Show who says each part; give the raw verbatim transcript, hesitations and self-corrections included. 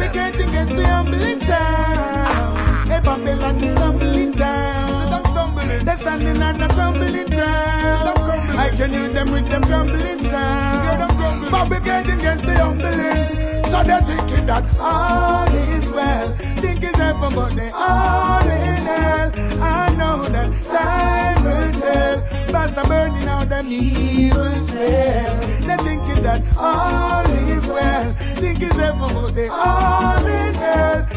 Speaker 1: Fabricating against the humbling town. Hey, Babylon is stumbling down. They're standing on the crumbling ground. I can hear them with them crumbling sound. Fabricating against the humbling. So they're thinking that all is well. Think it's heaven, but they all in hell. I know that time will tell. Basta burning out them evil spell. They're thinking that all is well. Think it's heaven, but they all in hell.